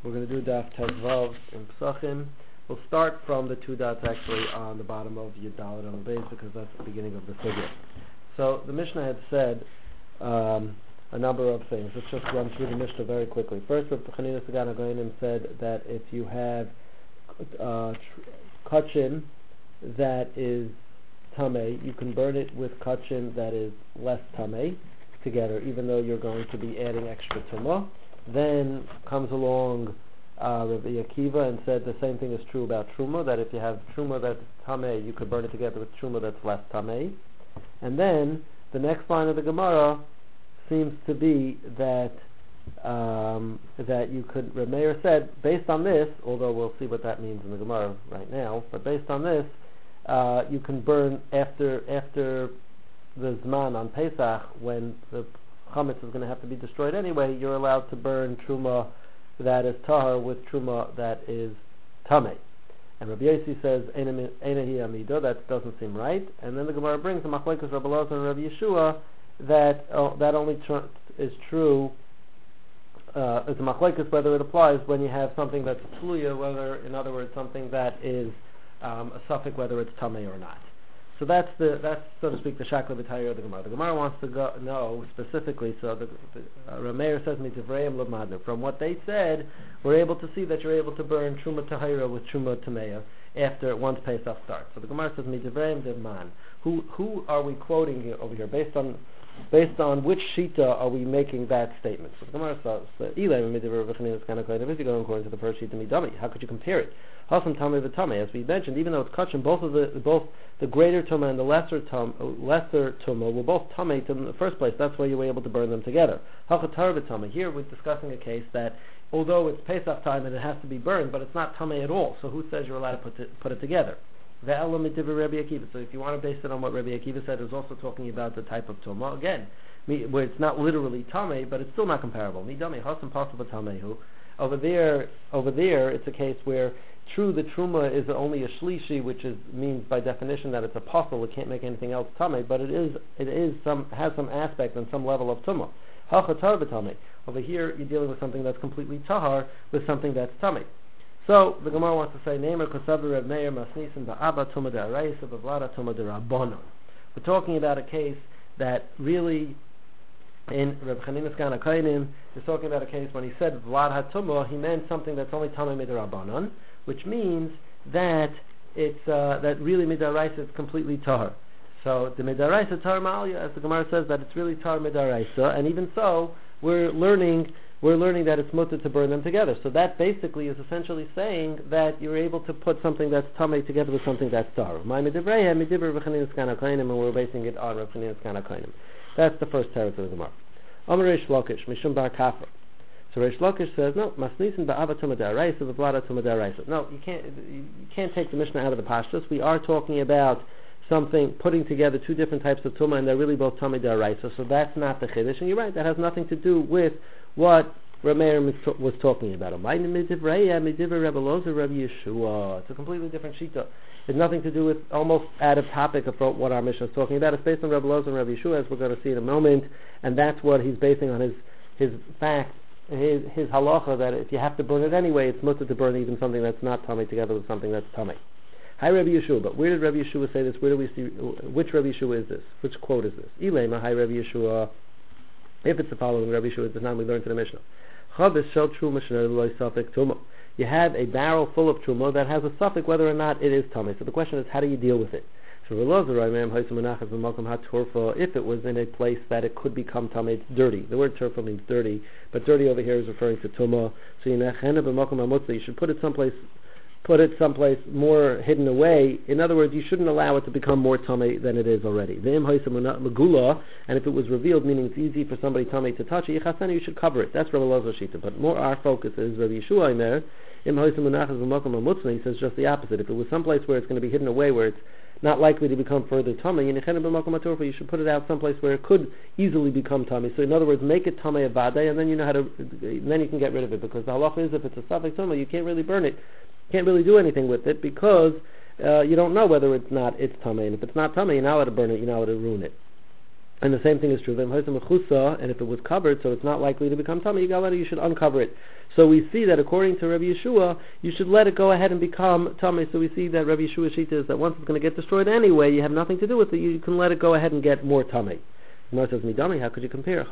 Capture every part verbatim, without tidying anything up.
We're going to do Daf Tezvav in Pesachim. We'll start from the two dots actually on the bottom of Yud Dalet on the base because that's the beginning of the sugya. So the Mishnah had said um, a number of things. Let's just run through the Mishnah very quickly. First, Rav Chanina Sagan HaGoinim said that if you have uh, tr- kachin that is tamei, you can burn it with kachin that is less tamei together, even though you're going to be adding extra tumah. Then comes along uh, Rabbi Akiva and said the same thing is true about truma, that if you have truma that's tamei, you could burn it together with truma that's less tamei. And then the next line of the Gemara seems to be that um, that you could, Reb Meir said, based on this, although we'll see what that means in the Gemara right now, but based on this, uh, you can burn after after the Zman on Pesach, when the chametz is going to have to be destroyed anyway, you're allowed to burn truma that is tahar with truma that is tamei. And Rabbi Yossi says eina hi amido, that doesn't seem right. And then the Gemara brings the machlekes Rabbi Elazar and Rabbi Yeshua that uh, that only tr- is true. Uh, it's a machlekes whether it applies when you have something that's tluya, whether, in other words, something that is um, a suffix, whether it's tamei or not. So that's the that's so to speak the shakla b'tayir of the Gemara. The Gemara wants to go know specifically. So the, the uh, Reb Meir says mitivreim l'madnu. From what they said, we're able to see that you're able to burn truma tahira with truma tameya after once Pesach starts. So the Gemara says mitivreim d'man. Who who are we quoting here, over here? Based on based on which shita are we making that statement? So the Gemara says Ilay mitivreim v'chanin is kind of if you go according to the first shita midami. How could you compare it? Hasam tamei v'tamei, as we mentioned, even though it's kachin, both of the both the greater tumah and the lesser tum lesser tumah were both tamei in the first place. That's why you were able to burn them together. Hachatar v'tamei. Here we're discussing a case that although it's Pesach time and it has to be burned, but it's not tamei at all. So who says you're allowed to put it, put it together? Ve'ela mitivah Rabbi Akiva. So if you want to base it on what Rabbi Akiva said, is also talking about the type of tumah again, where it's not literally tamei, but it's still not comparable. Midami hasam possible tamehu. Over there, over there, it's a case where true, the truma is only a shlishi, which is means by definition that it's a apostle. It can't make anything else tamei, but it is it is some has some aspect and some level of tumah. Hachatar b'tamei. Over here, you're dealing with something that's completely tahar with something that's tamei. So the Gemara wants to say, Neimer kosav Reb Meir masnisin ba'aba tumah de'araisa b'vlada tumah de'rabbanon. We're talking about a case that really, in Reb Chanina Sagan HaKoinim, is talking about a case when he said Vlad HaTumah, he meant something that's only tamei midrabbanon, which means that it's uh, that really midaraisa is completely tahar. So the midaraisa tar ma'alya, as the Gemara says, that it's really tar midaraisa, and even so, we're learning we're learning that it's mutter to burn them together. So that basically is essentially saying that you're able to put something that's tamei together with something that's tahar. My midivreya midivre v'chanin Sagan HaKoinim, and we're basing it on Rav Chanina Sagan HaKoinim. That's the first teretz of the Gemara. Amar Reish Lakish Mishum Bar Kafra. So Reish Lakish says, no, masnisin ba'ava tumah de'araisa v'vlada tumah de'araisa. No, you can't you can't take the Mishnah out of the pashtus. We are talking about something, putting together two different types of tumah, and they're really both tumah de'araisa. So that's not the chiddush, and you're right, that has nothing to do with what Reb Meir was talking about. It's a completely different shita. It's nothing to do with, almost out of topic of what our Mishnah is talking about. It's based on Rabbi Elazar and Rabbi Yeshua, as we're going to see in a moment, and that's what he's basing on his his fact, his his halacha, that if you have to burn it anyway, it's mutter to burn even something that's not tamei together with something that's tamei. Hi Rabbi Yeshua, but where did Rabbi Yeshua say this? Where do we see, which Rabbi Yeshua is this? Which quote is this? Ilema, hi Rabbi Yeshua. If it's the following Rabbi Yeshua, it's the time we learned in the Mishnah. Chavis shel truma shenei loy safek tumah. You have a barrel full of truma that has a suffix whether or not it is tamei. So the question is, how do you deal with it? So if it was in a place that it could become tamei, it's dirty. The word turfa means dirty, but dirty over here is referring to tumah. So you should put it someplace, put it someplace more hidden away. In other words, you shouldn't allow it to become more tamei than it is already. And if it was revealed, meaning it's easy for somebody tamei to touch it, you should cover it. That's Rabbi Elazar shita. But more our focus is Rabbi Yeshua in there. He says just the opposite. If it was someplace where it's going to be hidden away, where it's not likely to become further tamei, you should put it out someplace where it could easily become tamei. So in other words, make it tamei avadai, and then you know how to, then you can get rid of it. Because the halacha is, if it's a suffix tamei, you can't really burn it, can't really do anything with it, because uh, you don't know whether it's not it's tamei. And if it's not tamei, you're not allowed to burn it, you're not allowed to ruin it. And the same thing is true. And if it was covered, so it's not likely to become tummy, you should uncover it. So we see that according to Rabbi Yeshua, you should let it go ahead and become tummy. So we see that Rabbi Yeshua's shita is that once it's going to get destroyed anyway, you have nothing to do with it, you can let it go ahead and get more tummy. Gemara says, Midami, how could you compare?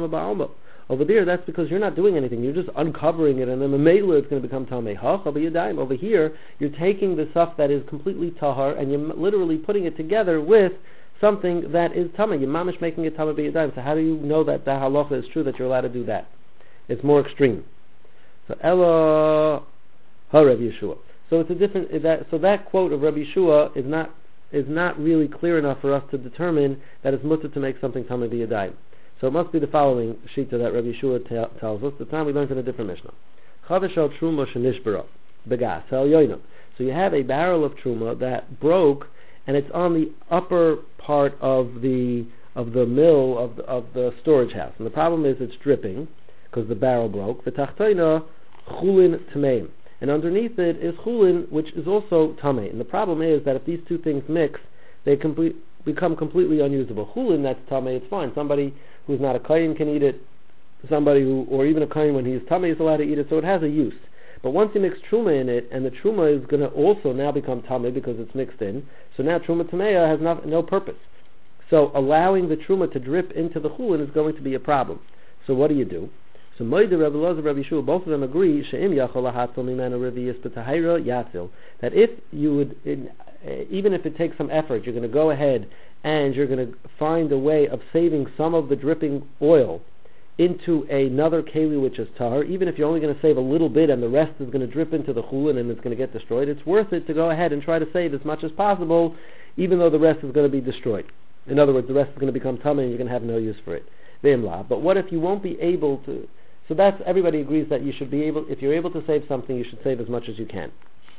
Over there, that's because you're not doing anything. You're just uncovering it, and then the mela it's going to become tamei. Over here, you're taking the stuff that is completely tahar, and you're literally putting it together with something that is tamei. You're mamish making it tamei b'yadayim. So how do you know that the halacha is true that you're allowed to do that? It's more extreme. So Ella ha Rabbi Yeshua. So it's a different. That, so that quote of Rabbi Yeshua is not is not really clear enough for us to determine that it's mutter to make something tamei b'yadayim. So it must be the following shita that Rabbi Yeshua t- tells us. The time we learned in a different Mishnah. Chavashal truma shenishbara begas el yoina. So you have a barrel of truma that broke, and it's on the upper part of the of the mill of the, of the storage house. And the problem is it's dripping because the barrel broke. V'tachtoina chulin tameim, and underneath it is chulin, which is also tamei. And the problem is that if these two things mix, they complete, become completely unusable. Chulin, that's tamei, it's fine. Somebody who's not a kohen can eat it. Somebody who, or even a kohen when he's tamei is allowed to eat it. So it has a use. But once you mix truma in it, and the truma is going to also now become tamei because it's mixed in, so now truma tameya has no, no purpose. So allowing the truma to drip into the chulin is going to be a problem. So what do you do? So Moed, Rabbi Elazar, Rabbi Yeshua, both of them agree she'im yachol lahatzol mimenu reviyis b'tahira yatzil, that if you would, in, uh, even if it takes some effort, you're going to go ahead and you're going to find a way of saving some of the dripping oil into another keli which is tahar, even if you're only going to save a little bit and the rest is going to drip into the chulin and it's going to get destroyed, it's worth it to go ahead and try to save as much as possible, even though the rest is going to be destroyed. In other words, the rest is going to become tamei and you're going to have no use for it. But what if you won't be able to? So that's, everybody agrees that you should be able, if you're able to save something, you should save as much as you can.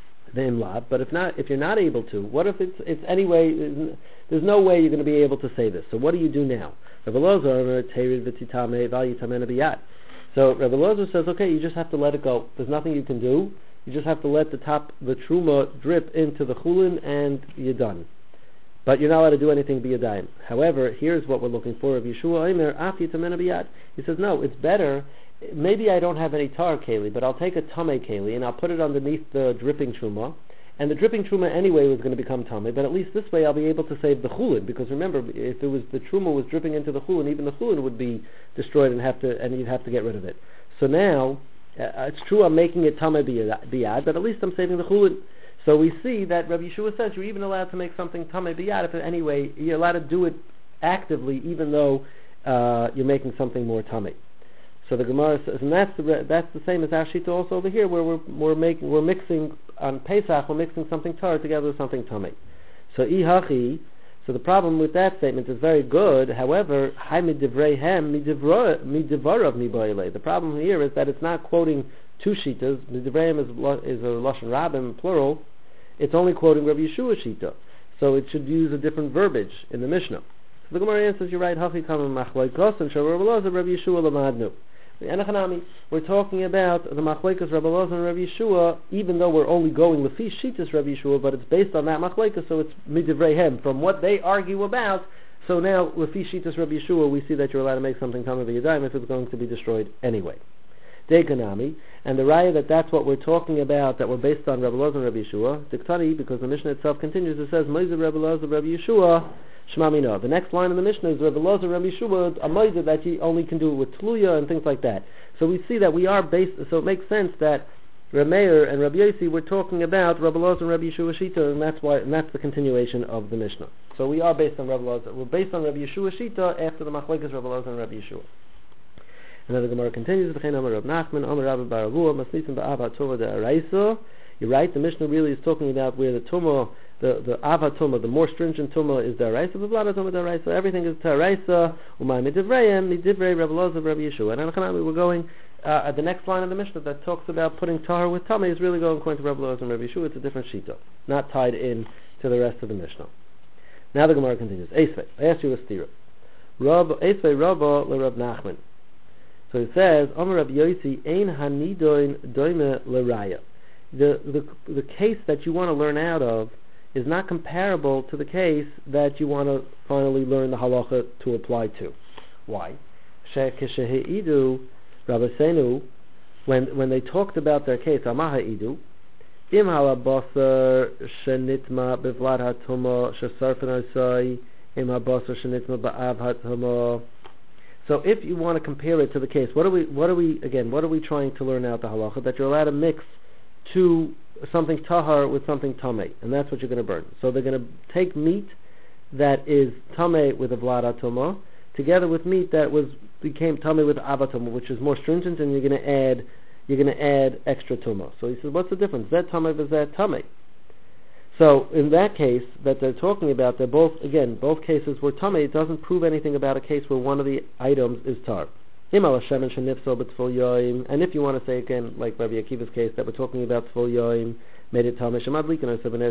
But if not, if you're not able to, what if it's it's anyway? There's no way you're going to be able to save this. So what do you do now? So Rabbi Elazar says, okay, you just have to let it go. There's nothing you can do. You just have to let the top, the truma, drip into the chulin, and you're done. But you're not allowed to do anything b'yadayim. However, here's what we're looking for. Rabbi Yeshua Omer, af yitamena b'yad. He says, no, it's better. Maybe I don't have any tar keli, but I'll take a tamei keli and I'll put it underneath the dripping truma. And the dripping truma anyway was going to become tamei, but at least this way I'll be able to save the chulin, because remember, if it was the truma was dripping into the chulin, even the chulin would be destroyed and have to, and you'd have to get rid of it. So now, uh, it's true I'm making it tamei b'yad, but at least I'm saving the chulin. So we see that Rabbi Yeshua says you're even allowed to make something tamei b'yad if anyway you're allowed to do it actively, even though uh, you're making something more tamei. So the Gemara says, and that's the that's the same as our shita also over here, where we're we're making we're mixing on Pesach, we're mixing something tar together with something tamei. So ihachi. So the problem with that statement is very good. However, hai midivreihem midivarav miboile. The problem here is that it's not quoting two shitas. Midivreihem is is a lashon rabim plural. It's only quoting Rabbi Yeshua's shita. So it should use a different verbiage in the Mishnah. So the Gemara answers, you're right. Hachi kam machlokos and Rabbi Elazar Rabbi Yeshua lamadnu. We're talking about the machlokes Rabbi Elazar and Rabbi Yeshua, even though we're only going lefi shitas Rabbi Yeshua, but it's based on that machlokes, so it's midivreihem from what they argue about. So now lefi shitas Rabbi Yeshua, we see that you're allowed to make something tamei b'yadayim if it's going to be destroyed anyway. Dekanami, and the raya that that's what we're talking about, that we're based on Rabbi Elazar and Rabbi Yeshua, diktani, because the Mishnah itself continues, it says Moiz Rabbi Elazar Rabbi Yeshua. Shmamina. The next line in the Mishnah is Rabbi Elazar, Rabbi Yeshua, a moedah that you only can do it with tluya and things like that. So we see that we are based. So it makes sense that Rabbi Meir and Rabbi Yossi were talking about Rabbi Elazar and Rabbi Yeshua shita, and that's why, and that's the continuation of the Mishnah. So we are based on Rabbi Elazar. We're based on Rabbi Yeshua shita after the machlokes Rabbi Elazar and Rabbi Yeshua. And then the Gemara continues. V'chein Amar Rav Nachman, Amar Rabbi Bar Avua, Masnisim ba'ava tova de'araisa. You're right. The Mishnah really is talking about where the tumah. The the ava tumah, the more stringent tumah is daraisa, the blada tumah daraisa. Everything is daraisa. Umay midivreim midivrei Rabbi Elazar Rabbi Yeshua. And Anachanami, we're going uh, at the next line of the Mishnah that talks about putting tar with tamei is really going according to Rabbi Elazar and Rabbi Yeshua. It's a different shita, not tied in to the rest of the Mishnah. Now the Gemara continues. Eisvei, I asked you a stira. Rab Eisvei Rabba le Rab Nachman. So it says, Amar Rabbi Yossi ein hanidoin doime leraya. The the the case that you want to learn out of is not comparable to the case that you want to finally learn the halacha to apply to. Why? Shekeshehidu Rabbeinu, when when they talked about their case, Amaha'idu, Im halabasar shenitma bevlad hatuma shesarfen osai im habasar shenitma ba'av hatuma. So if you want to compare it to the case, what are we? What are we again? What are we trying to learn out the halacha? That you're allowed to mix to something tahar with something tameh, and that's what you're going to burn. So they're going to take meat that is tameh with a vlad atuma, together with meat that was became tameh with avatuma, which is more stringent, and you're going to add you're going to add extra tuma. So he says, what's the difference? That tameh was that tameh. So in that case that they're talking about, they're both again both cases were tameh. It doesn't prove anything about a case where one of the items is tar. And if you want to say again, like Rabbi Akiva's case, that we're talking about Tzvul Yoim, made it Tameh Shemadlik,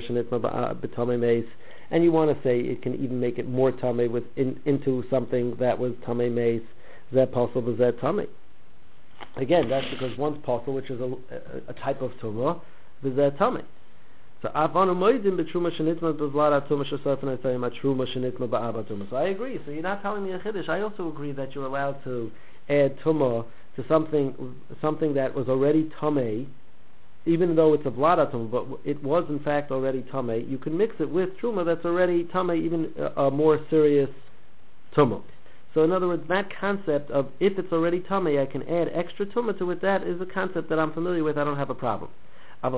and you want to say it can even make it more Tameh with in, into something that was Tameh Meis, Zeh Pasal, Zeh Tameh. Again, that's because one's Pasal, which is a, a, a type of Tumah, Zeh Tameh. So Avanu Moedim b'Truma Shenitma b'Vlad Atuma Shesarfen Esayim Atruma Shenitma b'Av Atuma. So I agree. So you're not telling me a Chiddush. I also agree that you're allowed to add Tumah to something something that was already Tameh, even though it's a Vlad Atuma, but it was in fact already Tameh. You can mix it with Truma that's already Tameh, even a, a more serious Tumah. So in other words, that concept of if it's already Tameh, I can add extra Tumah to it, that is a concept that I'm familiar with. I don't have a problem. But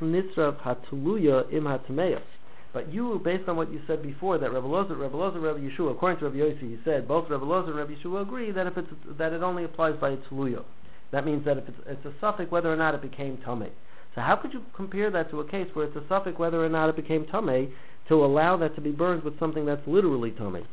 you, based on what you said before, that Rebbe Lozer, Rebbe Lozer, Rebbe Yeshua, according to Rebbe Yossi, he said both Rebbe Lozer and Rebbe Yeshua agree that if it's that it only applies by a tluya. That means that if it's, it's a suffix whether or not it became tameh. So how could you compare that to a case where it's a suffix whether or not it became tameh to allow that to be burned with something that's literally tameh?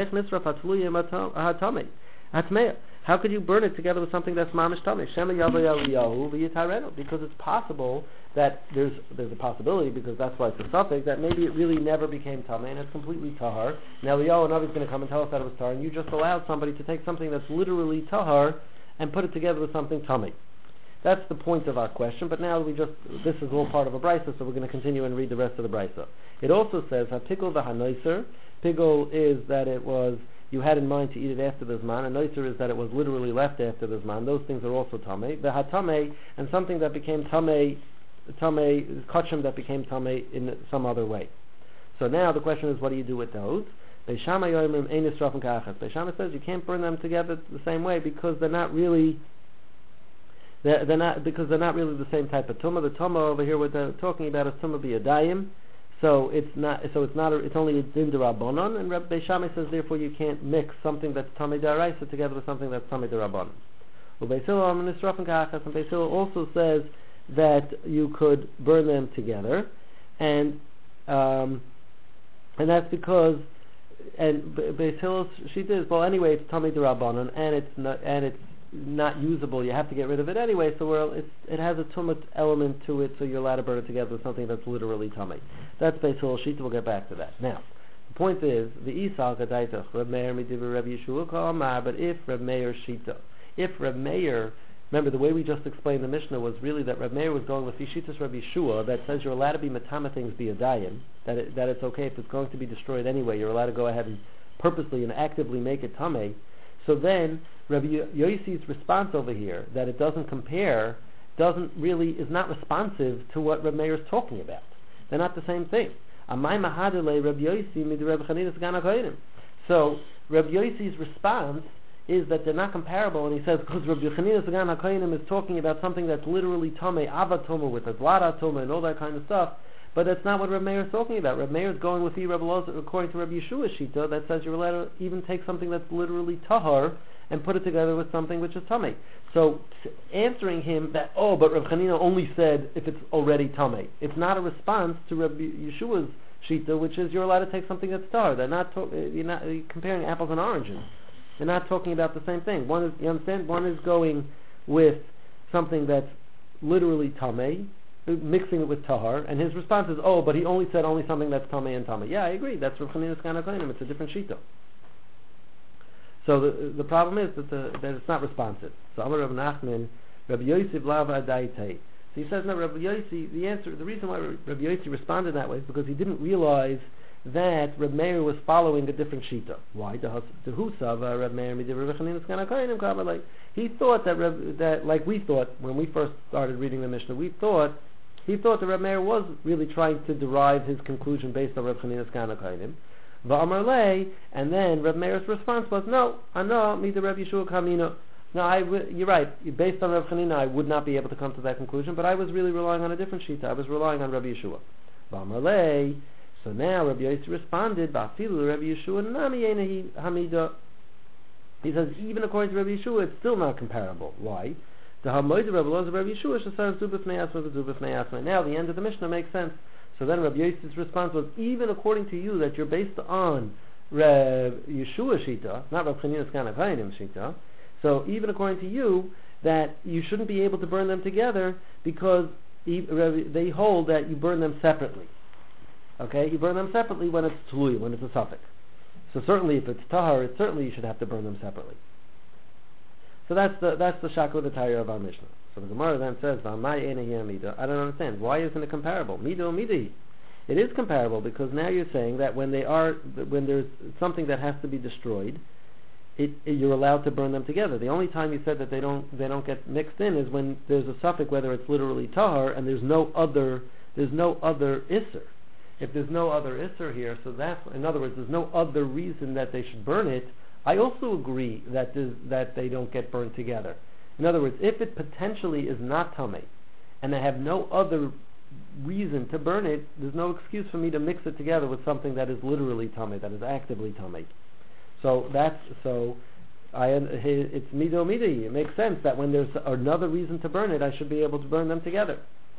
How could you burn it together with something that's mamish tameh? Because it's possible that there's there's a possibility, because that's why it's a suffix, that maybe it really never became tameh and it's completely tahar. Now Eliyahu and Navi is going to come and tell us that it was tahar, and you just allowed somebody to take something that's literally tahar and put it together with something tameh. That's the point of our question. But now we just this is all part of a brisa, so we're going to continue and read the rest of the brisa. It also says hatikul v'hanoiser. Pigul is that it was you had in mind to eat it after the Zman, and Noiser is that it was literally left after the Zman. Those things are also Tameh. The Hatameh, and something that became Tameh, Tameh, Kachim that became Tameh in some other way. So now the question is, what do you do with those? Beishama says you can't burn them together the same way because they're not really they're, they're not because they're not really the same type of Tumah. The Tumah over here what they're talking about is Tumah b'Yadayim. So it's not. So it's not. A, it's only a din d'Rabbanan, and Rabbi Shammai says therefore you can't mix something that's tamei d'Oraisa together with something that's tamei d'Rabbanan. Well, Beis Hillel and Beis Hillel also says that you could burn them together, and um, and that's because and Beis Hillel she says well anyway it's tamei d'Rabbanan and it's not and it's not usable. You have to get rid of it anyway. So we're, it's, it has a tumah element to it, so you're allowed to burn it together with something that's literally tamei. That's Beis Hillel Shita. We'll get back to that. Now, the point is the Isal Gadaitach Reb Meir Midiv Reb Yeshua Kama. But if Reb Meir Shita, if Reb Meir, remember the way we just explained the Mishnah was really that Reb Meir was going with Yishitas Reb Yeshua that says you're allowed to be matama things biyadayim, that it, that it's okay if it's going to be destroyed anyway. You're allowed to go ahead and purposely and actively make it tamei. So then, Rabbi Yossi's response over here, that it doesn't compare, doesn't really, is not responsive to what Rabbi Meir is talking about. They're not the same thing. So, Rabbi Yossi's response is that they're not comparable, and he says, because Rabbi Yochanan Sagan HaKoyanim is talking about something that's literally tamei, avatoma with a vlada toma and all that kind of stuff, but that's not what Reb Meir is talking about. Reb Meir is going with the Rebbe Lozer, according to Rabbi Yeshua Shita, that says you're allowed to even take something that's literally tahar and put it together with something which is tamei. So answering him that oh, but Reb Chanina only said if it's already tamei. It's not a response to Rabbi Yeshua's Shita, which is you're allowed to take something that's tahar. They're not talk, you're not you're comparing apples and oranges. They're not talking about the same thing. One is you understand. One is going with something that's literally tamei, mixing it with tahar, and his response is, oh, but he only said only something that's tamei and tamei. Yeah, I agree. That's Rav Chanina's Kana Kohanim. It's a different shita. So the the problem is that the, that it's not responsive. So Amar Rav Nachman, Rabbi Yosef Lava Adaitei, So he says, no, Rabbi Yossi, the answer, the reason why Rabbi Yossi responded that way is because he didn't realize that Reb Meir was following a different shita. Why? He thought that, Reb, that, like we thought when we first started reading the Mishnah, we thought, he thought that Reb Meir was really trying to derive his conclusion based on Reb Chanina's Kanakainim. Va'amar lei, and then Reb Meir's response was, no, ano, mi de Reb Yeshua kamino. No, I w- you're right. Based on Reb Chanina, I would not be able to come to that conclusion, but I was really relying on a different shita. I was relying on Reb Yeshua. Va'amar lei. So now Rabbi Yossi responded, Ba'afilu Rabbi Yeshua nami einahi hamida. He says, even according to Rabbi Yeshua, it's still not comparable. Why? The Hamoid Rabbi Loz of Rabbi Yeshua shasar zubifnei asma zubifnei asma. Now the end of the Mishnah makes sense. So then Rabbi Yossi's response was, even according to you, that you're based on Rabbi Yeshua shita, not Rabbi Chanina's Kanakainim shita. So even according to you, that you shouldn't be able to burn them together because they hold that you burn them separately. Okay, you burn them separately when it's tului, when it's a suffix. So certainly, if it's tahar, it certainly you should have to burn them separately. So that's the that's the shako the tire of our Mishnah. So the Gemara then says, I don't understand. Why isn't it comparable? Mido midahi. It is comparable because now you're saying that when they are when there's something that has to be destroyed, it, it, you're allowed to burn them together. The only time you said that they don't they don't get mixed in is when there's a suffix, whether it's literally tahar, and there's no other there's no other isser. If there's no other isser here, so that's, in other words, there's no other reason that they should burn it, I also agree that that they don't get burned together. In other words, if it potentially is not tamei, and they have no other reason to burn it, there's no excuse for me to mix it together with something that is literally tamei, that is actively tamei. So that's, so, I, it's mido midai. It makes sense that when there's another reason to burn it, I should be able to burn them together.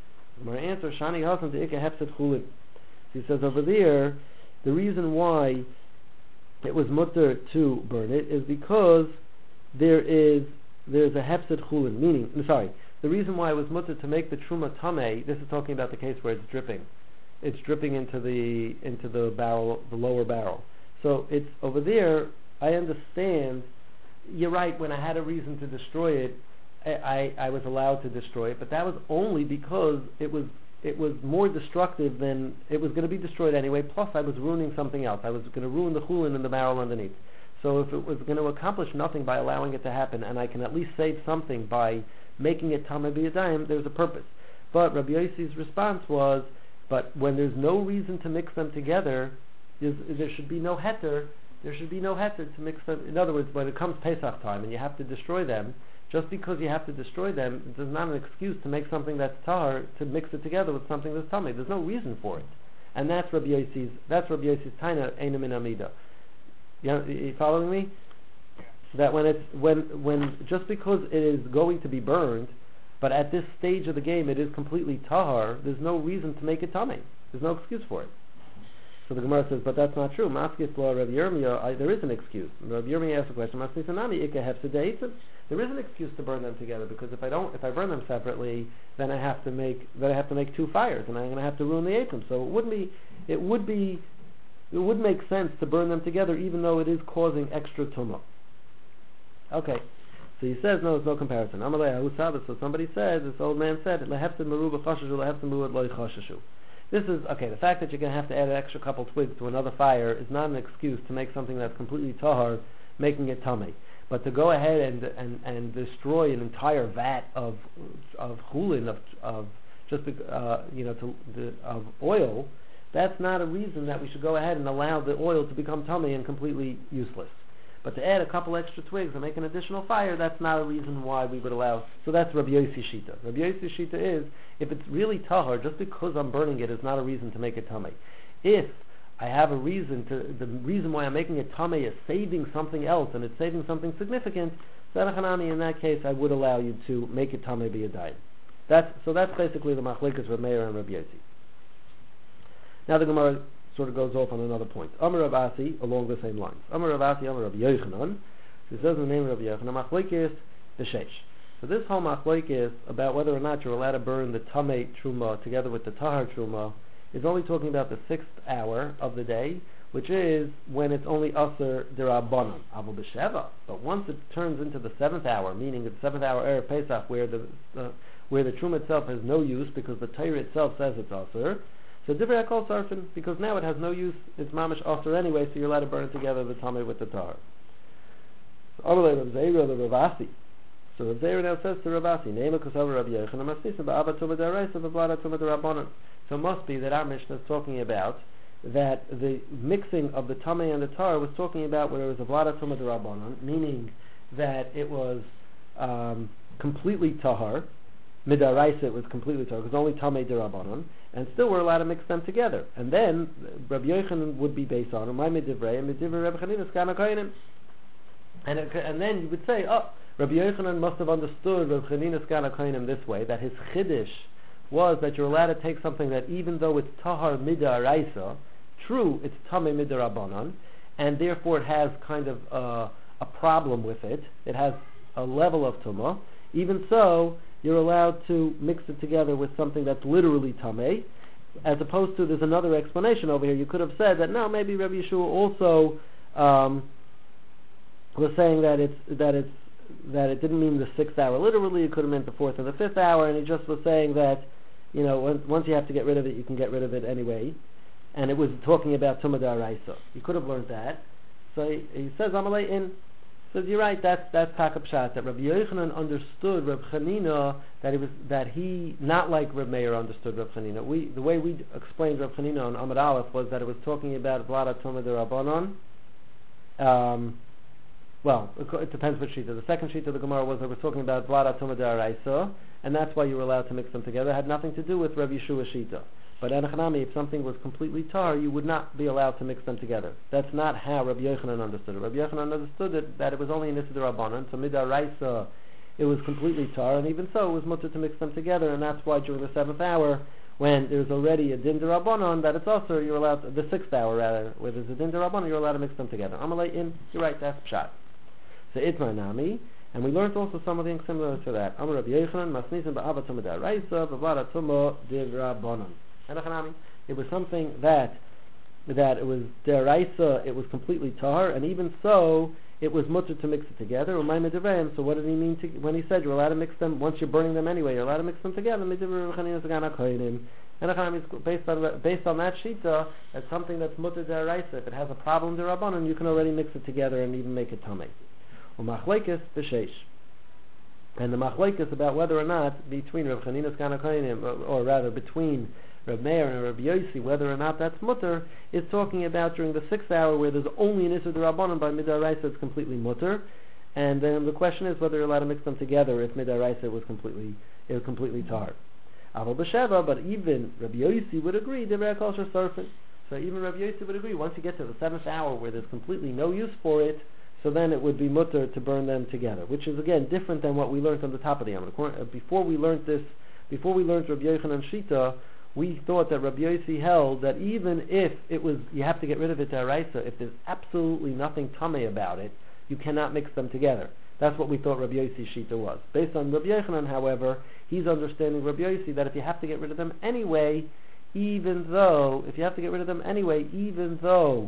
My answer, Shani Hasan to Ike Hepset Chulin. He says over there, the reason why it was mutter to burn it is because there is there's a hefset chulin, meaning, sorry, the reason why it was mutter to make the truma tamei, this is talking about the case where it's dripping. It's dripping into the into the barrel, the lower barrel. So it's over there, I understand, you're right, when I had a reason to destroy it, I, I, I was allowed to destroy it, but that was only because it was it was more destructive than, it was going to be destroyed anyway, plus I was ruining something else. I was going to ruin the chulin in the barrel underneath. So if it was going to accomplish nothing by allowing it to happen, and I can at least save something by making it tamei b'yadayim, there's a purpose. But Rabbi Yossi's response was, but when there's no reason to mix them together, there should be no heter, there should be no heter to mix them. In other words, when it comes Pesach time and you have to destroy them, just because you have to destroy them, there's not an excuse to make something that's tahar, to mix it together with something that's tamei. There's no reason for it. And that's Rabbi Yossi's, that's Rabbi Yossi's taina, eina min amida. You, know, you following me? Yeah. That when it's, when, when, just because it is going to be burned, but at this stage of the game it is completely tahar, there's no reason to make it tamei. There's no excuse for it. So the Gemara says, but that's not true. Maskis law Rabbi Yirmiyah, there is an excuse. Rabbi Yirmiyah asks a question, Maskis anami ika hefsedeitzim. There is an excuse to burn them together, because if I don't, if I burn them separately, then I have to make, then I have to make two fires, and I'm going to have to ruin the apron. So it wouldn't be, it would be, it would make sense to burn them together, even though it is causing extra tumah. Okay, so he says no, there's no comparison. So somebody says, this old man said, this is, okay, the fact that you're going to have to add an extra couple twigs to another fire is not an excuse to make something that's completely tahar, making it tamei. But to go ahead and and, and destroy an entire vat of of chulin, of of just uh, you know to, the, of oil, that's not a reason that we should go ahead and allow the oil to become tamei and completely useless. But to add a couple extra twigs and make an additional fire, that's not a reason why we would allow. So that's Rabbi Yossi shita. Rabbi Yossi shita is, if it's really tahar, just because I'm burning it is not a reason to make it tamei. If I have a reason to, the reason why I'm making it tamei is saving something else, and it's saving something significant, in that case I would allow you to make it tamei b'yadayim. That's, so that's basically the machlekes with Meir and Rabbi Yossi. Now the Gemara sort of goes off on another point. Amar Rav Asi, along the same lines. Amar Rav Asi, Amar Rabbi Yochanan. So it says in the name of Rabbi Yochanan, machlekes b'sheish. So this whole machlekes about whether or not you're allowed to burn the tamei truma together with the tahar truma is only talking about the sixth hour of the day, which is when it's only aser d'Rabbanan, Aval b'sheva. But once it turns into the seventh hour, meaning the seventh hour erev Pesach, where the uh, where the truma itself has no use because the Torah itself says it's aser. So divrei hakol sarfin, because now it has no use, it's mamish aser anyway, so you're allowed to burn it together, the tamei with the tar. So Amalei Rav Zeira the Ravasi. So Rav Zeira now says to Ravasi, Neima Kosav Rav Yochanan Masnisim Ba'ava Tumah D'Oraisa V'Vlada Tumah D'Rabbanan. So it must be that our Mishnah is talking about that the mixing of the tamei and the tar was talking about where it was a Vlada Tumah D'Rabbanan, meaning that it was um, completely tahar. Midaraisa it was completely tahar, because only tamei D'Rabbanan, and still we're allowed to mix them together. And then Rabbi Yochanan would be based on my midivrei and midivrei Rabbi Chanina Skana Kohanim. And and then you would say, oh, Rabbi Yochanan must have understood Rabbi Chanina Skana Kohanim this way, that his chiddush was that you're allowed to take something that even though it's tahar midaraisa, true, it's tamei midarabanan, and therefore it has kind of uh, a problem with it. It has a level of tumah. Even so, you're allowed to mix it together with something that's literally tamei, as opposed to there's another explanation over here. You could have said that no, maybe Rabbi Yeshua also um, was saying that it's that it's that it didn't mean the sixth hour literally. It could have meant the fourth and the fifth hour, and he just was saying that you know once, once you have to get rid of it, you can get rid of it anyway. And it was talking about tumah d'oraisa. You could have learned that. So he, he says Amalei in. Says you're right. That's that's Takab Pshat. That Rabbi Yochanan understood Rabbi Chanina that he was that he not like Rabbi Meir understood Rabbi Chanina. We the way we explained Rabbi Chanina on Amud Aleph was that it was talking about Vlada Tumah D'Rabbanan. Um, well, it, it depends which sheet. The second sheet of the Gemara was that we're talking about Vlada Tumah D'Oraisa, and that's why you were allowed to mix them together. It had nothing to do with Rabbi Yeshua Shita. But Enochanami, if something was completely tar, you would not be allowed to mix them together. That's not how Rabbi Yochanan understood it. Rabbi Yochanan understood it, that it was only in Issa D'Rabbanan, so Midaraisa it was completely tar, and even so it was mutter to mix them together, and that's why during the seventh hour, when there's already a Din D'Rabbanan, that it's also, you're allowed, to, the sixth hour rather, where there's a Din D'Rabbanan, you're allowed to mix them together. Amalei in, you're right, that's Pshat. So Itmar Nami, and we learned also something similar to that. Amar Rabbi Yochanan, Masnisim Ba'ava Tumah D'Oraisa, V'Vlada Tumah D'Rabbanan. It was something that that it was deraisa, it was completely tahar, and even so, it was mutter to mix it together. So what did he mean to, when he said you're allowed to mix them once you're burning them anyway? You're allowed to mix them together. And based on based on that shita, that's something that's mutter deraisa. If it has a problem derabanan, you can already mix it together and even make it tamei. Umachlekes b'sheish. And the machlekes about whether or not between Rav Chanina Skana Kohanim, or, or rather between Rav Meir and Rav Yossi, whether or not that's mutter, is talking about during the sixth hour where there's only an Issur D'Rabbanan by Midaraisa it's completely mutter, and then the question is whether you're allowed to mix them together if Midaraisa was completely it was completely tar. Aval b'sheva, but even Rav Yossi would agree Divrei Kol Sarfin. So even Rav Yossi would agree once you get to the seventh hour where there's completely no use for it, so then it would be mutter to burn them together, which is again different than what we learned on the top of the Amud. Before we learned this, before we learned Rabbi Yochanan Shita, we thought that Rabbi Yossi held that even if it was, you have to get rid of it deraisa, if there's absolutely nothing tamei about it, you cannot mix them together. That's what we thought Rabbi Yossi Shita was. Based on Rabbi Yochanan, however, he's understanding Rabbi Yossi that if you have to get rid of them anyway, even though, if you have to get rid of them anyway, even though,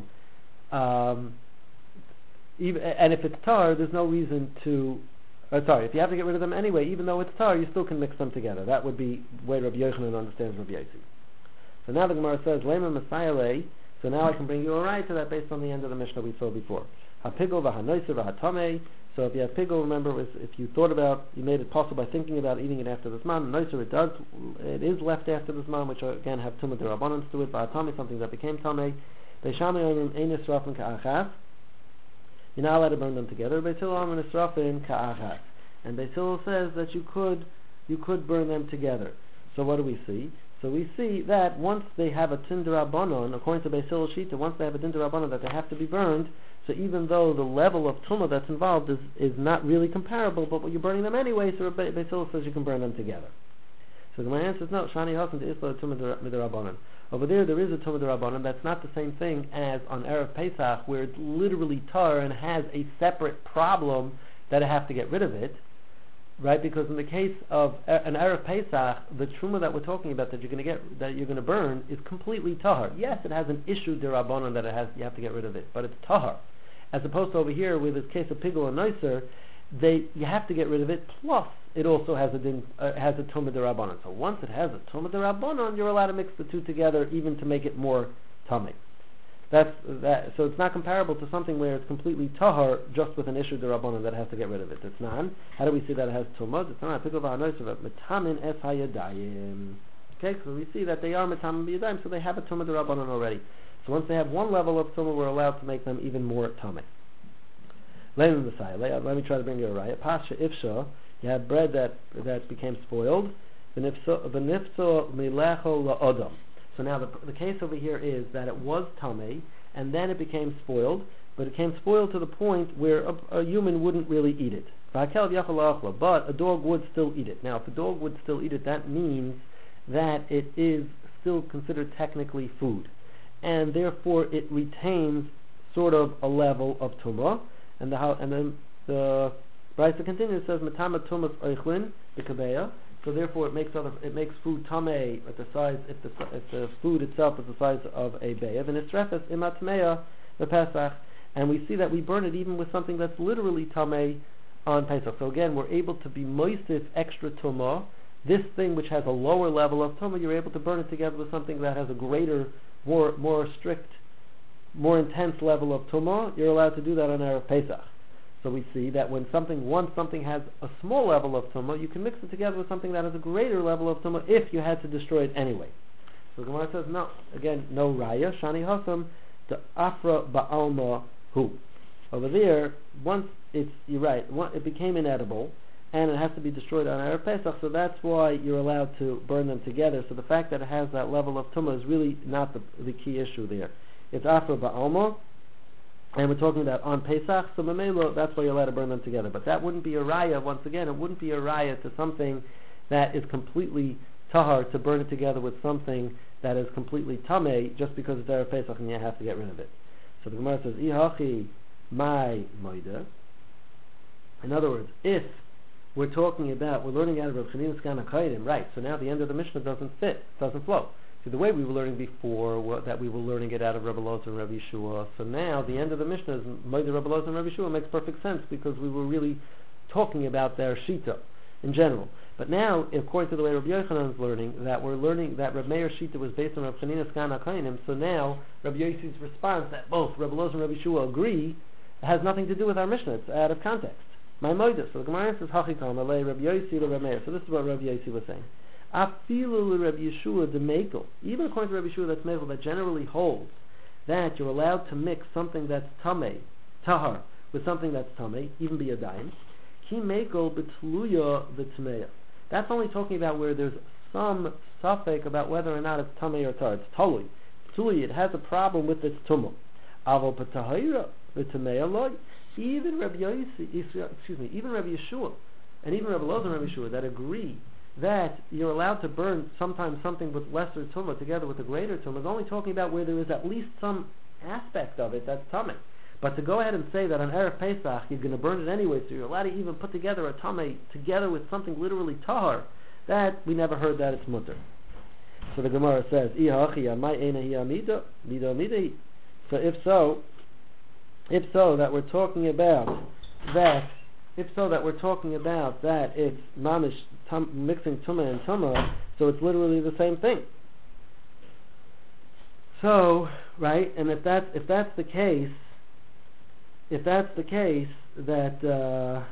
um, even, and if it's tar, there's no reason to Uh, sorry, if you have to get rid of them anyway, even though it's tar, you still can mix them together. That would be the way Rabbi Yochanan understands Rabbi Yossi. So now the Gemara says, Lema Messiah. So now I can bring you a right to that based on the end of the Mishnah we saw before. Hapigol v'hanoiser v'hatamei. So if you have pigol, remember, if you thought about, you made it possible by thinking about eating it after the Zman. Noiser, it does, it is left after the Zman, which again have tumah d'rabbanan to it. V'hatamei, something that became tamei. Beishamei omrim ein nisrafin ka'achas. You're not allowed to burn them together. Beis Hillel and Nisrafin ka'achas, and Beis Hillel says that you could you could burn them together. So what do we see? So we see that once they have a tin d'rabbanan, according to Beis Hillel Shita, once they have a tin d'rabbanan that they have to be burned. So even though the level of tumah that's involved is, is not really comparable, but you're burning them anyway, so Beis Hillel says you can burn them together. So my answer is no. Shani Hasan to Isla tumah d'rabbanan. Over there, there is a tumah d'rabbanan. That's not the same thing as on Erev Pesach, where it's literally tar and has a separate problem that I have to get rid of it, right? Because in the case of an Erev Pesach, the truma that we're talking about that you're going to get, that you're going to burn, is completely tahar. Yes, it has an issue d'rabbanan that it has, you have to get rid of it, but it's tahar. As opposed to over here, with this case of pigul and noiser, they you have to get rid of it. Plus, it also has a din, uh, has a tumah derabanan. So once it has a tumah derabanan, you're allowed to mix the two together, even to make it more tamei. That's that. So it's not comparable to something where it's completely tahar, just with an issue derabanan that has to get rid of it. It's not. How do we see that it has tumah? It's not. Pick up our notes of it. Metamin es hayadayim. Okay, so we see that they are metamin b'yadayim, so they have a tumah derabanan already. So once they have one level of tumah, we're allowed to make them even more tamei. Let me try to bring you a raya. Pasha ifsha. You have bread that that became spoiled. V'nifso milecho la'odam. So now the, the case over here is that it was tamei, and then it became spoiled, but it became spoiled to the point where a, a human wouldn't really eat it. But a dog would still eat it. Now, if a dog would still eat it, that means that it is still considered technically food, and therefore it retains sort of a level of tumah. And the and then the Brisa continues, says metama tumas oichlin b'kabeya. So therefore, it makes other it makes food tamei at the size if the if the food itself is the size of a beyav, and it's refes imatmeya the Pesach, and we see that we burn it even with something that's literally tamei on Pesach. So again, we're able to be moistif extra tumah. This thing which has a lower level of tumah, you're able to burn it together with something that has a greater, more more strict, more intense level of tumah. You're allowed to do that on Erev Pesach. So we see that when something, once something has a small level of tumah, you can mix it together with something that has a greater level of tumah if you had to destroy it anyway. So the Gemara says, no, again, no raya, shani hasam, to afra ba'alma hu. Over there, once it's, you're right, it became inedible, and it has to be destroyed on Erev Pesach, so that's why you're allowed to burn them together. So the fact that it has that level of tumah is really not the, the key issue there. It's afra ba'alma, and we're talking about on Pesach, so Mamelo, that's why you're allowed to burn them together. But that wouldn't be a raya, once again, it wouldn't be a raya to something that is completely tahar, to burn it together with something that is completely tamei, just because it's Erev Pesach and you have to get rid of it. So the Gemara says, Ihachi my moida. In other words, if we're talking about, we're learning out of Rav Chanina Skana Kaidim, right, so now the end of the Mishnah doesn't fit, doesn't flow. See, the way we were learning before, was that we were learning it out of Rebbe Loza and Rebbe Yeshua. So now, the end of the Mishnah is Moed Rebbe Loza and Rebbe Yeshua makes perfect sense because we were really talking about their Shita in general. But now, according to the way Rabbi Yochanan is learning, that we're learning that Reb Meir's Shita was based on Rav Chanina Skana Kainim. So now, Rabbi Yossi's response that both Rebbe Loza and Rebbe Yeshua agree has nothing to do with our Mishnah. It's out of context. My Moed. So the Gemara says Hachikam Alei Rabbi Yossi to Reb Meir. So this is what Rabbi Yossi was saying. Afilu Rabbi Yeshua de Mekel. Even according to Rabbi Yeshua, that's Mekel, that generally holds that you're allowed to mix something that's tamei, tahar, with something that's tamei, even be a dime. Ki Mekel betluya v'tmeya. That's only talking about where there's some suffix about whether or not it's tamei or tahar. It's totally, totally. It has a problem with its tumah. Avo patahira v'tmeya loy. Even Rabbi Yossi, excuse me, even Rabbi Yeshua, and even Rabbi Loza and Rabbi Yeshua that agree that you're allowed to burn sometimes something with lesser tumah together with a greater tumah is only talking about where there is at least some aspect of it that's tamei. But to go ahead and say that on Erev Pesach you're going to burn it anyway, so you're allowed to even put together a tamei together with something literally tahar, that we never heard that it's mutter. So the Gemara says, so if so, if so, that we're talking about that. If so, that we're talking about that it's mamish tum, mixing tumah and tumah, so it's literally the same thing. So, right, and if that's if that's the case, if that's the case, that uh,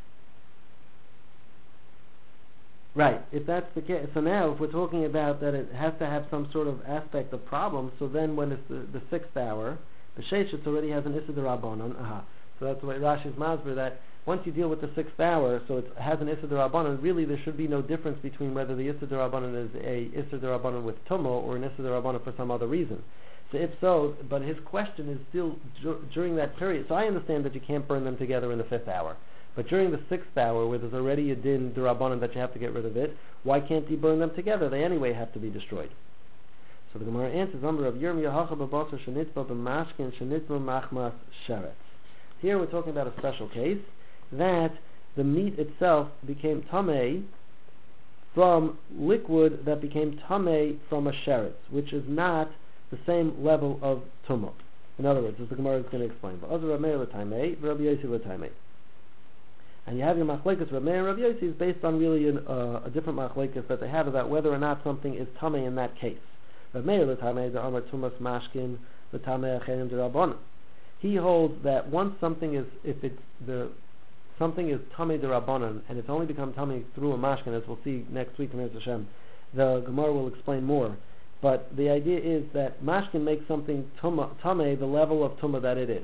right, if that's the case, so now if we're talking about that it has to have some sort of aspect of problem, so then when it's the, the sixth hour, the sheish already has an issa d'Rabbanan. Aha. So that's the way Rashi's masber that. Once you deal with the sixth hour, so it has an Issa D'Rabbanan, really there should be no difference between whether the Issa D'Rabbanan is a Issa D'Rabbanan with Tumah or an Issa D'Rabbanan for some other reason. So if so, but his question is still ju- during that period. So I understand that you can't burn them together in the fifth hour. But during the sixth hour, where there's already a din D'Rabbanan that you have to get rid of it, why can't you burn them together? They anyway have to be destroyed. So the Gemara answers, Amar of Yirmiyah Hacha B'Basar Shenitzba B'Mashkin Shenitzba Machmas Sheretz. Here we're talking about a special case, that the meat itself became tamei from liquid that became tamei from a sheretz, which is not the same level of tumah. In other words, as the Gemara is going to explain, And you have your machlekes Reb Meir and Reb Yossi is based on really an, uh, a different machlekes that they have about whether or not something is tamei in that case. Reb Meir l'tamei the Amar Tumas Mashkin l'tamei Acherim d'Rabbanan. He holds that once something is, if it's the something is tamei d'Rabbanan and it's only become tamei through a mashkin, as we'll see next week in Hashem, the Gemara will explain more. But the idea is that mashkin makes something tamei the level of tumah that it is.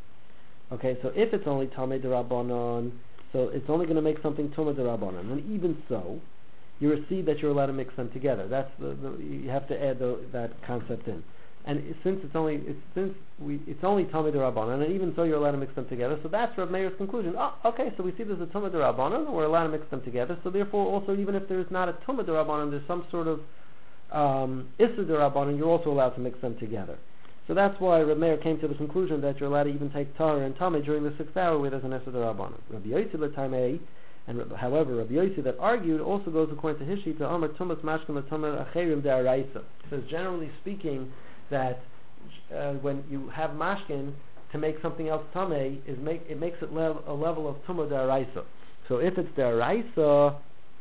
Okay, so if it's only tamei d'Rabbanan, so it's only going to make something tumah d'Rabbanan, and even so, you see that you're allowed to mix them together. That's the, the you have to add the, that concept in. And since it's only it's, since we it's only tamei d'Rabbanan, and even so you're allowed to mix them together. So that's Reb Meir's conclusion. Oh, okay, so we see there's a tumah d'Rabbanan, and we're allowed to mix them together. So therefore, also even if there's not a tumah d'Rabbanan, there's some sort of um, issur d'Rabbanan, you're also allowed to mix them together. So that's why Reb Meir came to the conclusion that you're allowed to even take tahar and tamei during the sixth hour where there's an issur d'Rabbanan. Rabbi Yossi l'tamei, and however Rabbi Yossi that argued also goes according to his sheet to Amar Tumas Mashkin l'tamei Acherim d'Araisa. Says generally speaking that uh, when you have mashkin to make something else tamei, is make it makes it lev- a level of tumah d'Araisa. So if it's d'Araisa,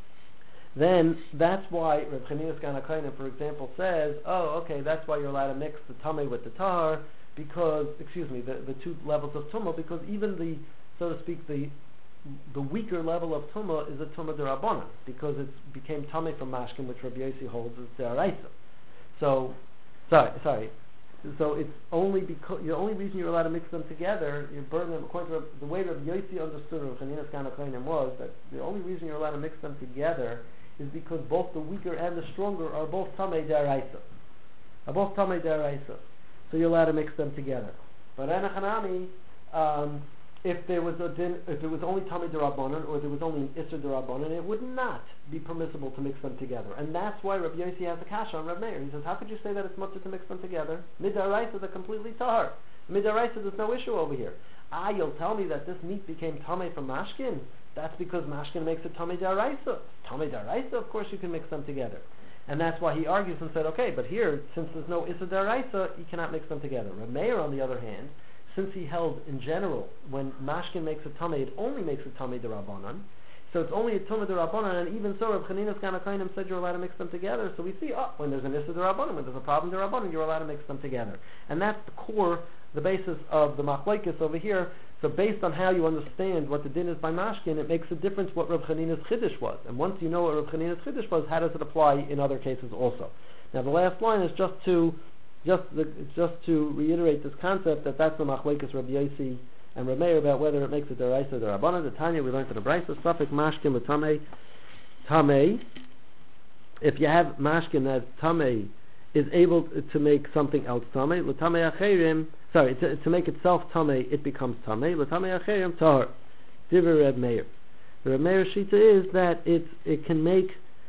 then that's why Reb Chanina Gan HaKohanim, for example, says, oh, okay, that's why you're allowed to mix the tamei with the tahar, because, excuse me, the, the two levels of tumah, because even the, so to speak, the the weaker level of tumah is a tumah d'Rabbanan, because it became tamei from mashkin, which Rabbi Yossi holds is d'Araisa. So, sorry, sorry. So it's only because the only reason you're allowed to mix them together, you're burning them according to the way Rabbi Yossi understood Reb Chanina Gan HaKohanim was that the only reason you're allowed to mix them together is because both the weaker and the stronger are both tamei d'Araisa. Are both tamei d'Araisa. So you're allowed to mix them together. But Hanami, um, if there was a din, if it was only tamei d'Rabbanan or there was only an issur d'Rabbanan, it would not be permissible to mix them together. And that's why Rabbi Yossi has a kasha on Reb Meir. He says, how could you say that it's mutter to mix them together? Mid-Daraisa, they're completely tahar. Mid-Daraisa, there's no issue over here. Ah, you'll tell me that this meat became tamei from mashkin. That's because mashkin makes it tamei d'Araisa. Tamei d'Araisa, of course you can mix them together. And that's why he argues and said, okay, but here, since there's no issur d'Araisa, you cannot mix them together. Reb Meir, on the other hand, since he held in general, when mashkin makes a tamei, it only makes a tamei d'Rabbanan. So it's only a tumah d'Rabbanan, and even so, Reb Chanina Gan HaKohanim said you're allowed to mix them together. So we see, oh, when there's an issur d'Rabbanan, when there's a problem d'Rabbanan, you're allowed to mix them together. And that's the core, the basis of the machlekes over here. So based on how you understand what the din is by mashkin, it makes a difference what Reb Chanina's chiddush was. And once you know what Reb Chanina's chiddush was, how does it apply in other cases also? Now the last line is just to just the, just to reiterate this concept that that's the machlekes Rabbi Yossi and Reb Meir about whether it makes it d'Araisa or d'Rabbanan. The Tanya we learned in the Brisa, Safek mashkin with tamei, tamei. If you have mashkin that tamei is able to make something else tamei, l'tamei acherim. Sorry, to, to make itself tamei, it becomes tamei. L'tamei acherim tahar. Divrei Reb Meir. The Reb Meir shita is that it it can make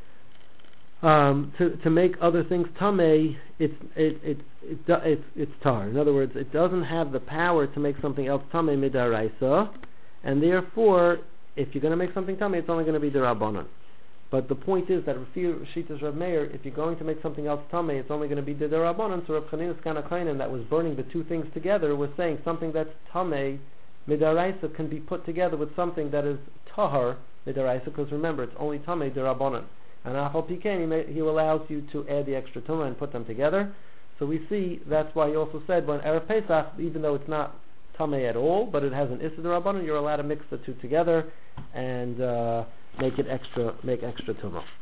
um, to to make other things tamei. It's it it, it, it it's it's tar. In other words, it doesn't have the power to make something else tamei midaraisa, and therefore, if you're going to make something tamei, it's only going to be d'Rabbanan. But the point is that Shitas Reb Meir, if you're going to make something else tamei, it's only going to be d'Rabbanan. So Reb Chanina Gan HaKohanim, that was burning the two things together, was saying something that's tamei midaraisa can be put together with something that is tahar midaraisa, because remember, it's only tamei d'Rabbanan. And Achal Pikein, he, may, he allows you to add the extra tumah and put them together. So we see that's why he also said when Erev Pesach, even though it's not tamei at all, but it has an issur d'Rabbanan, you're allowed to mix the two together and uh, make it extra, make extra tumah.